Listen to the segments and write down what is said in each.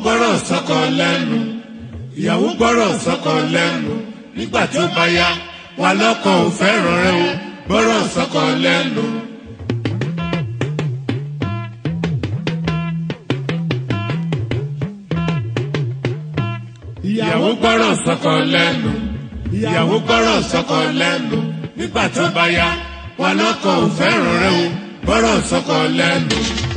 gbọ́rọ̀ sọ́kọ lẹ́nu ìyàwó gbọ́rọ̀ sọ́kọ lẹ́nu nígbà tí ó bá yá wà lọ́kọ ò fẹ́ràn rẹ o gbọ́rọ̀ sọ́kọ lẹ́nu. ìyàwó gbọ́rọ̀ sọ́kọ lẹ́nu ìyàwó gbọ́rọ̀ sọ́kọ lẹ́nu nígbà tí ó bá yá wà lọ́kọ ò fẹ́ràn rẹ o gbọ́rọ̀ sọ́kọ lẹ́nu.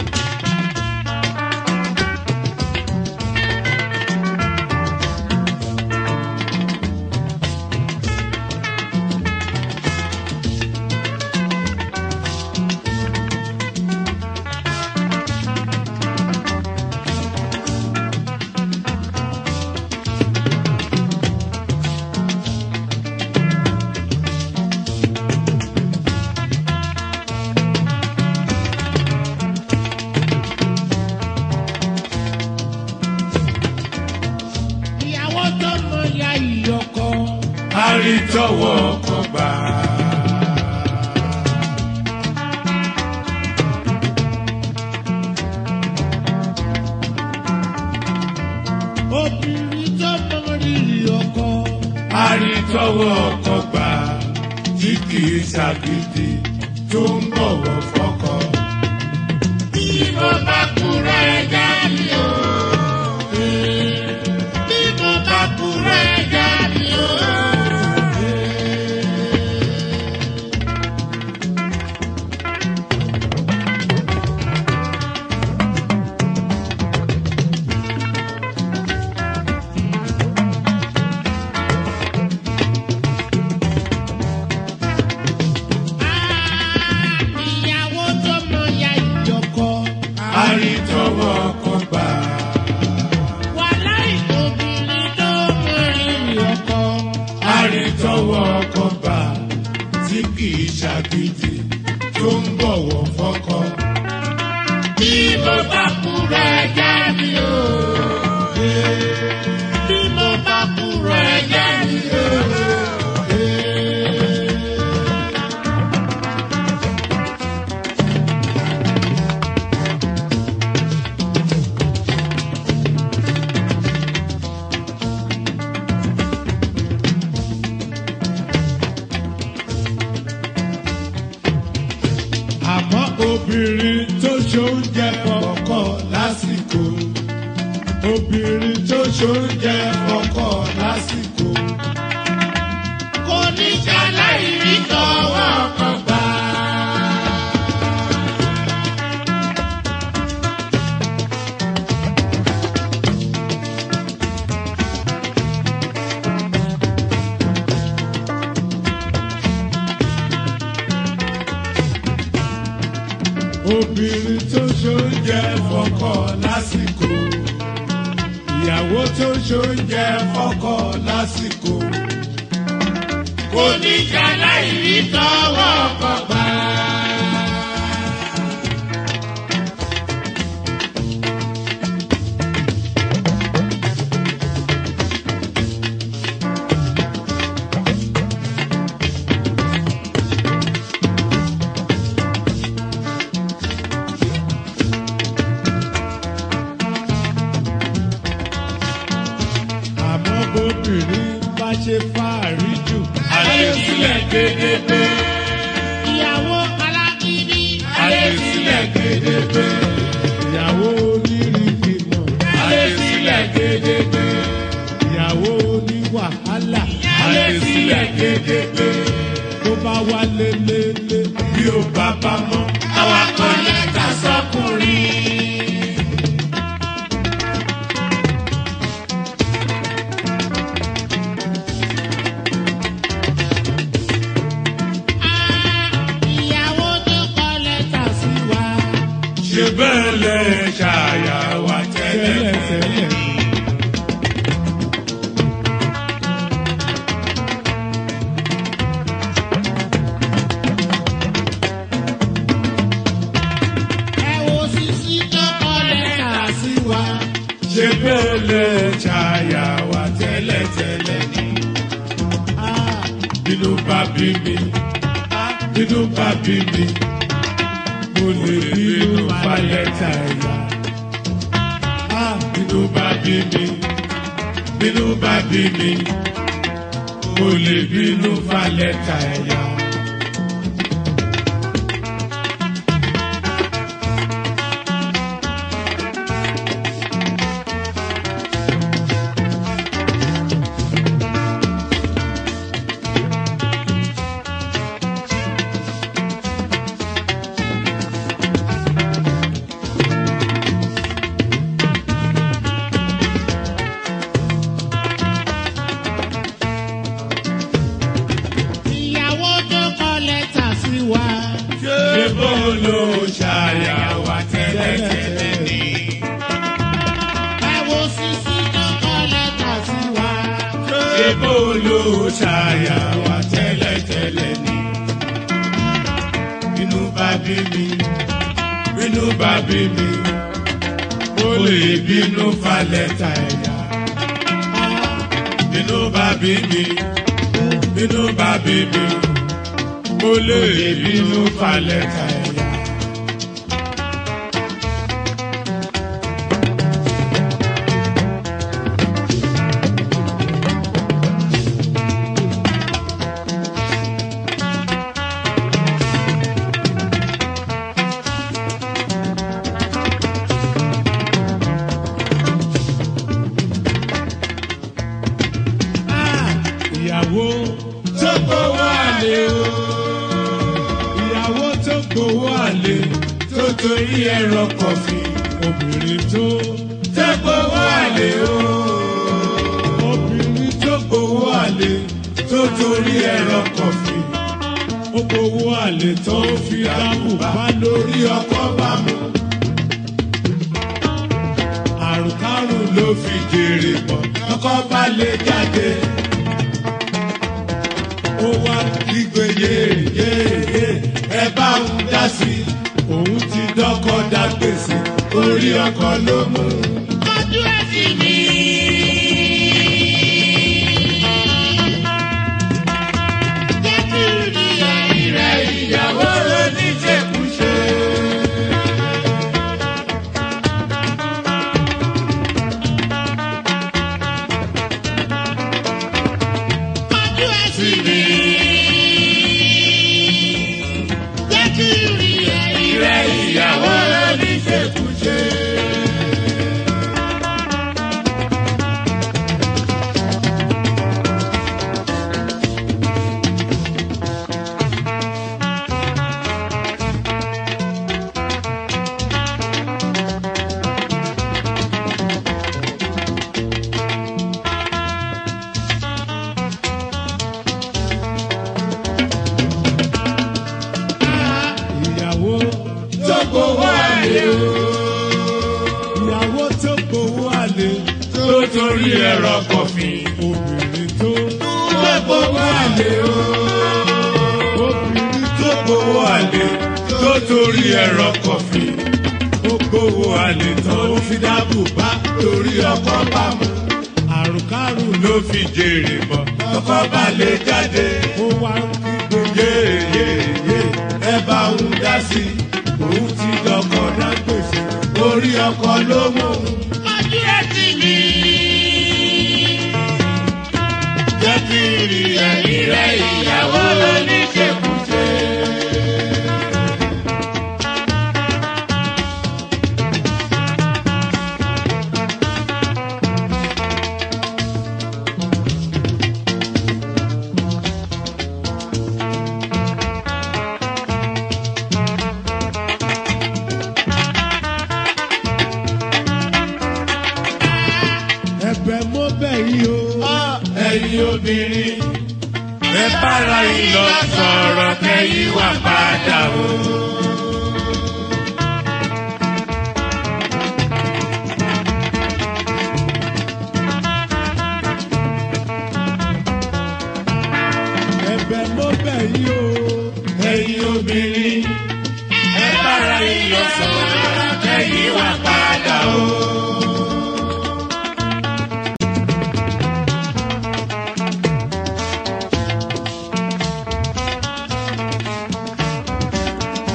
Àrítọ́wọ́ ọkọ gbà. Obìnrin tó mọ rírì ọkọ. Àrítọ́wọ́ ọkọ gbà tí kìí ṣàgídí tó ń bọ̀wọ̀ fọ́kọ. Bí mo bá kúrò ẹja mi o. Bí mo bá kúrò ẹja mi o. Àrítọ́wọ́ ọkọ gbà. Wàláì obìnrin tó mọ rírì ọkọ. Àrítọ́wọ́ ọkọ gbà tí kìí ṣàgídí tó ń bọ̀wọ̀ fọ́kọ. Bí mo bá kúrò ẹja mi o. Bí mo bá kúrò ẹja mi o. Àmọ́ obìnrin tó ṣoúnjẹ fọ́kọ lásìkò. Obìnrin tó ṣoúnjẹ fọ́kọ lásìkò. Kò ní ṣaláì rí tọwọ́ ọkọ gbà. Obìnrin tó ṣoúnjẹ fọ́kọ lásìkò. Ìyàwó tó ṣoúnjẹ fọ́kọ lásìkò. Kò ní ṣaláì rí tọwọ́ ọkọ gbà. Àmọ́ bóbìnrin bá ṣe fàárí jù. Ayé sílẹ̀ gédégbé. Ìyàwó alágídí. Ayé sílẹ̀ gédégbé. Ìyàwó onírìnkìmọ̀. Ayé sílẹ̀ gédégbé. Ìyàwó oníwàhálà. Ayé sílẹ̀ gédégbé. Tó bá wá lélẹ́lẹ́ bí ó bá bá mọ́. Awakọ̀ lẹ́tà sọkùnrin. Ìyàwó tó kọ lẹ́tà sí wa. Ṣé bẹ́ẹ̀ lẹ ṣàyàwó tẹ́lẹ̀tẹ́lẹ̀? Ẹ wo Sisi tó kọ lẹ́tà sí wa. Ṣé bẹ́ẹ̀ lẹ ṣàyàwó tẹ́lẹ̀tẹ́lẹ̀ ni? Bínú bá bí mi, bínú bá bí mi, mo lè bínú falẹ̀ tàyà. bínú bá bí mi bínú bá bí mi kò lè bínú fa lẹ́tà ẹ̀yà. Ló ṣàyàwó tẹ́lẹ̀tẹ́lẹ̀ ni. Ẹ̀wọ̀ sísí tó kọ́ lẹ́tà sí wa. Ṣébó ló ṣàyàwó tẹ́lẹ̀tẹ́lẹ̀ ni. Bínú bá bí mi, bínú bá bí mi, mo lè bínú fa lẹ́tà ẹ̀yà. Bínú bá bí mi, bínú bá bí mi, mo lè bínú fa lẹ́tà ẹ̀yà. Ìyàwó tó gbowó àlè o, ìyàwó tó gbowó àlè tó torí ẹ̀rọ kọfí, obìnrin tó gbowó àlè o, obìnrin tó gbowó àlè tó torí ẹ̀rọ kọfí, ó gbowó àlè tó fi dáàbò bá lórí ọkọ bá mú. Àrùnkárùn ló fi jèrè bọ̀ lọ́kọ bá lè jáde. Ó wá kígbe yéèyéèyé ẹ bá ń dá sí i, òun ti dọ́kọ̀ dá gbèsè orí ọkọ ló mú. Ojú ẹ̀sìn mi. Jẹ́ kí ìrìn rẹ̀ ìyàwó oníṣekúṣe. Ojú ẹ̀sìn mi. Jẹ́ kí ìrìn rẹ̀ ìyàwó oníṣekúṣe. Ìyàwó tó gbowó àlè o, ìyàwó tó gbowó àlè tó torí ẹ̀rọ kọfí, obìnrin tó gbowó àlè o, obìnrin tó gbowó àlè tó torí ẹ̀rọ kọfí, ó gbowó àlè tó fi dáàbò bá torí ọkọ bá mú. Àrùnkárùn ló fi jèrè bọ̀ lọ́kọ bá lè jáde. Ó wá ń kígbe yéèyéèyé ẹ bá ń dá sí i, òun ti dọ́kọ̀ dá gbèsè orí ọkọ ló mú. Ojú ẹ̀sìn mi. Jẹ́ kí ìrìn Rẹ̀ ìyàwó oníṣekúṣe. ẹ̀bẹ̀ mo bẹ̀ yín o, ẹ̀yin obìnrin ẹ bára yín lọ sọ̀rọ̀ kẹ́yìn wá padà o. Ẹ̀bẹ̀ mo bẹ̀ yín o, ẹ̀yin obìnrin ẹ bára yín lọ sọ̀rọ̀ kẹ́yìn wá padà o.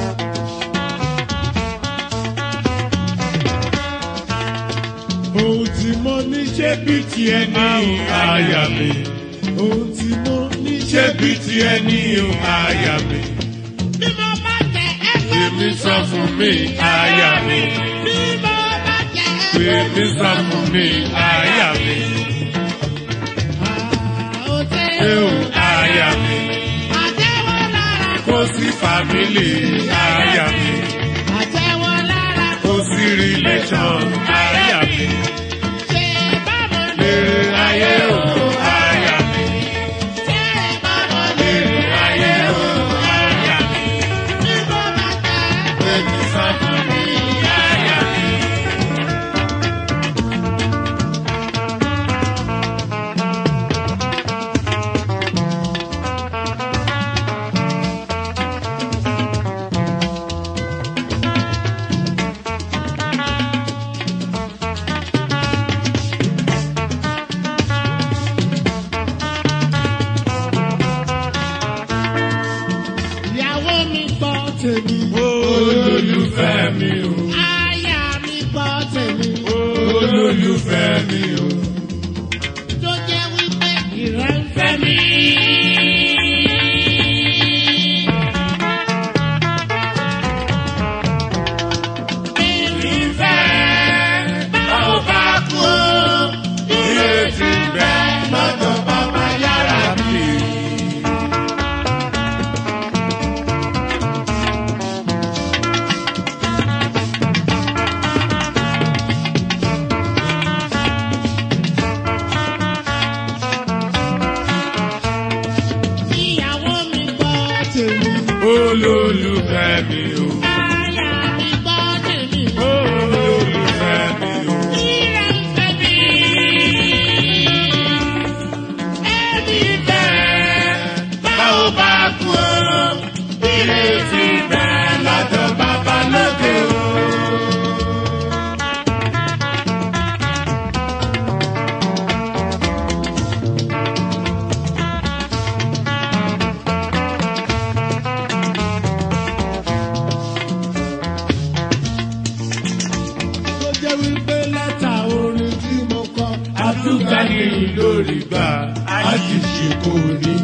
Ohun bí tiẹ̀ ní àyà mi. Ohun tí mo ní ṣé bí tiẹ̀ ní àyà mi. Bí mo bá jẹ ẹgbẹ́ Èmi sọ fún mi àyà mi. bí mo bá jẹ Èmi sọ fún mi àyà mi. Ṣé o àyà mi? àtẹ́wọ́ lára Kò sí fàmílì àyà mi. àtẹ́wọ́ lára Kò sí relation àyà mi. ṣe báwo ni Lèrè ayé o àyà mi. ṣe báwo ni Lèrè ayé o àyà mi. bí mo bá jẹ Èmi sọ fún mi àyà mi. ìyàwó mi gbọ́ tèmi Olólùfẹ́ mi o. aya mi gbọ́ tèmi Olólùfẹ́ mi o. tó jẹ́ wípé ìrẹ́ ń fẹ́ mi. Ìfẹ́ báwo bá kú o. Ìrètí bẹ lọ́dọ̀ bàbá yàrá mi. ìyàwó mi gbọ́ tèmi Olólùfẹ́ mi o. aya mi gbọ́ tèmi Olólùfẹ́ mi o. ìrẹ́ ń fẹ́ mi. ẹbí Ìfẹ́ báwo bá kú o. Ìrètí bẹ lọ́dọ̀ bàbá lókè o. tó jẹ́ wípé lẹ́tà orin tí mo kọ Àdúgbà ní lórí gbà àjèjì kò ní.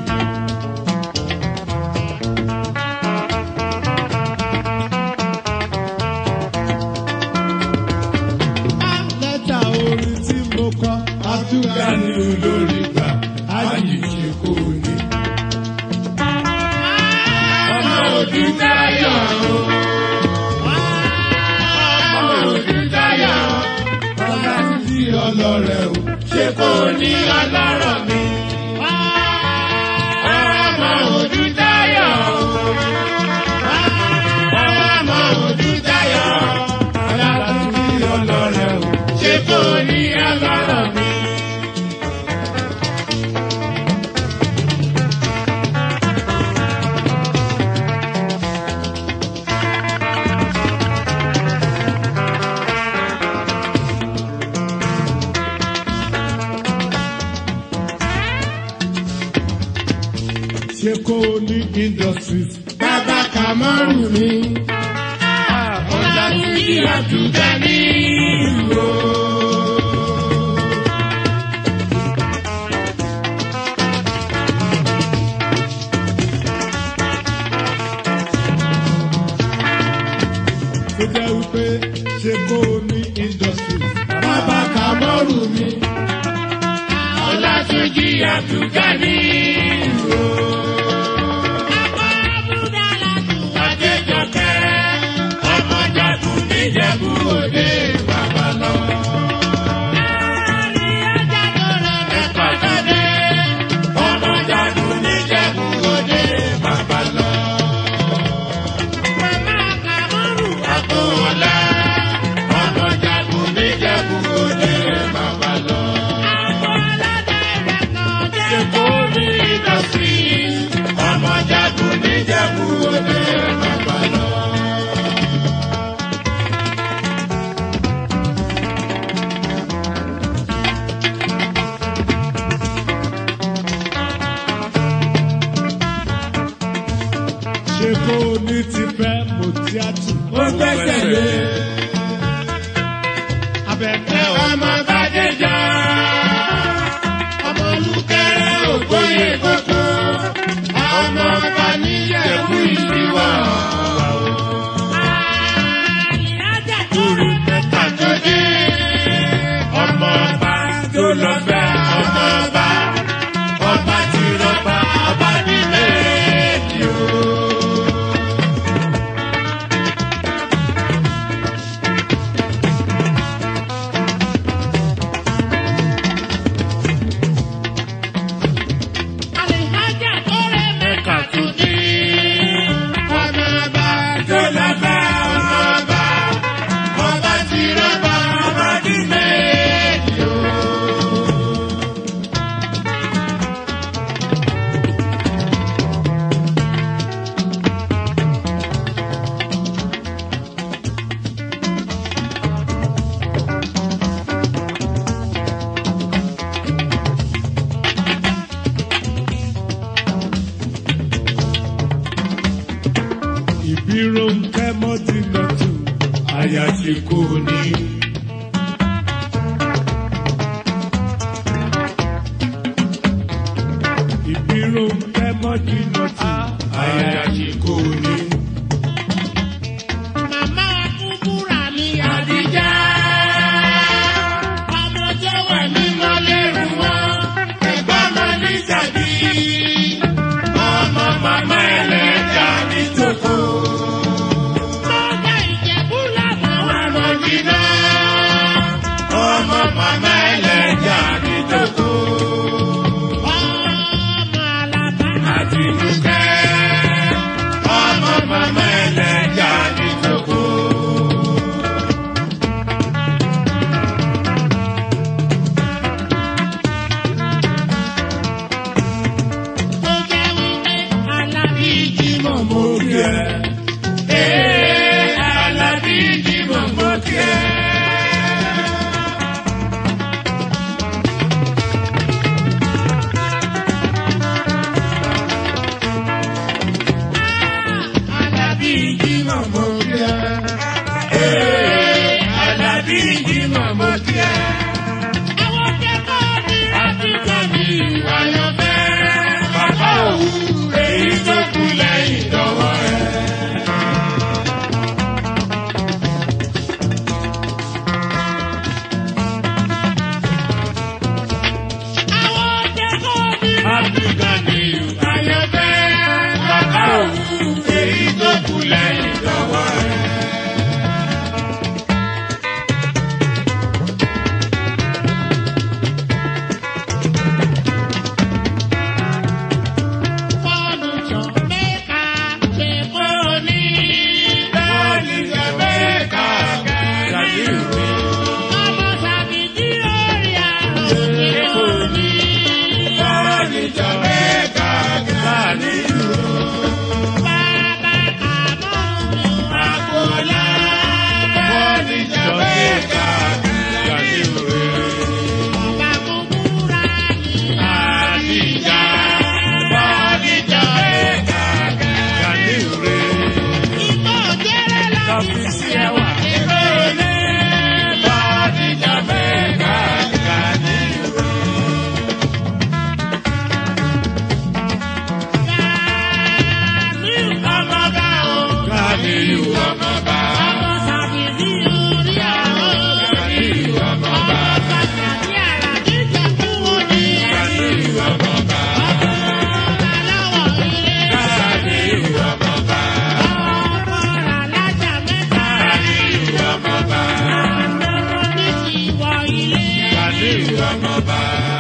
lẹ́tà orin tí mo kọ Àdúgbà ní lórí gbà àjèjì kò ní. Ọmọ òdì táyọ̀ o. Ọmọ òdì táyọ̀ o. Ọlá títí ọlọ́rẹ̀ o. Ṣé kò ní ọlọ́rọ̀ mi? Ọmọ òdì táyọ̀ o. Ọmọ òdì táyọ̀ o. Ọlá títí ọlọ́rẹ̀ o. Ṣé kò ní ọlọ́rọ̀ mi? Ṣé kò ní industries? Bàbá Kàmọ́rù mi. Ọjà tí àdúgbà ní ìlú. Tó jẹ́ wípé ṣé kò ní industries? Bàbá Kàmọ́rù mi. Ọjà tí àdúgbà ní ìlú. Adéjọkẹ́, ọmọ jagun níjẹ̀bú òde bàbá lọ. Ẹ̀pàdé, ọmọ jagun níjẹ̀bú òde bàbá lọ. Àkówọlá, ọmọ jagun níjẹ̀bú òde bàbá lọ. Ṣé kò ní ìdọ̀tí? Ọmọ jagun níjẹ̀bú òde bàbá lọ. Ṣé kò ní ti fẹ́ mo tíátù? Ó gbẹ́sẹ̀ lé. Abẹ́kẹ́ ọmọ Bádéjọ́. lè kókó. Ọmọ ọba níjẹ̀bú ìdíwọ̀. Àlìhájà tó rí mẹ́ta tó dé. Ọmọ ọba tó lọ bẹ́ ọmọ ọba. Ọba ti rọ́bà ọba ní méjì o. Àlìhájà tó rí mẹ́ta tó dé. Ọmọ ọba Tó lọ bẹ́ ọmọ ọba. Ọba ti rọ́bà ọba ní méjì o. Ìbírò ń kẹ́ mọ́tìnọ́tù, àyà tí kò ní. Ìbírò ń kẹ́ mọ́tìnọ́tù, àyà tí kò ní. màmá kúkúrà ní Àdìjá. Ọmọ tó wẹ̀ mímọ́ lérú wọn. Ẹ̀gbọ́n mọ ní tàbí. Ọmọ màmá ẹlẹ́jà ní tòkó. Mọ́gà Ìjẹ̀bú làbọ̀ wà mọ́ jìnnà. Ọmọ màmá ẹlẹ́jà ní tòkó. Ọmọ Àlàbá Àti Dúkẹ́. Ọmọ màmá ẹlẹ́jà ní tòkó. tó jẹ́ wípé Àlàbí Jímọ̀ mo kí ẹ. Ee, Àlàbí Jímọ̀ mo kí ẹ. Àlàbí Jímọ̀ mo kí ẹ. Ee, Àlàbí Jímọ̀ mo kí ẹ. àwọn kẹ́kọ̀ọ́ ní Áfíríkà mi ìwà lọ fẹ́. Bàbá òwú èyí tó kú lẹ́yìn lọ́wọ́ ẹ̀. àwọn kẹ́kọ̀ọ́ ní Áfíríkà mi ìwà lọ fẹ́. Bàbá òwú èyí tó kú lẹ́yìn lọ́wọ́ ẹ̀. fọ́nùṣọ̀ mẹ́ka ṣe kó ní. Bọ́ọ̀lì Jamaica gàdí ìwé. ọmọ Sàbìdí orí àrùn ṣe kó ní. Bọ́ọ̀lì Jamaica gàdí ìwé. bàbá Kàmọ́ọ̀nù Àgbọ̀lá. Bọ́ọ̀lì Jamaica gàdí ìwé. ọba kúkúrà ní. Àdìjà. Bọ́ọ̀lì Jamaica gàdí ìwé. ìbò jẹ́rẹ́ lọ sí Ọ́fíìsì ẹwà. Ìrọ̀lẹ́. Bọ́ọ̀lì Jamaica gàdí ìwé. ọmọba o. Gàdí ìwé ọmọba. ọmọ Sàbìdí orí àrùn. Gàdí ìwé ọmọba. ọba Sàbí Àlàbí Ìjẹ̀bú òní. Gàdí ìwé ọmọba. aláwọ̀ ilé. Gàdí ìwé ọmọba. ọkọ̀ alájà mẹ́ta. Gàdí ìwé ọmọba. àmọ́ ní ti wọ ilé. Gàdí ìwé ọmọba.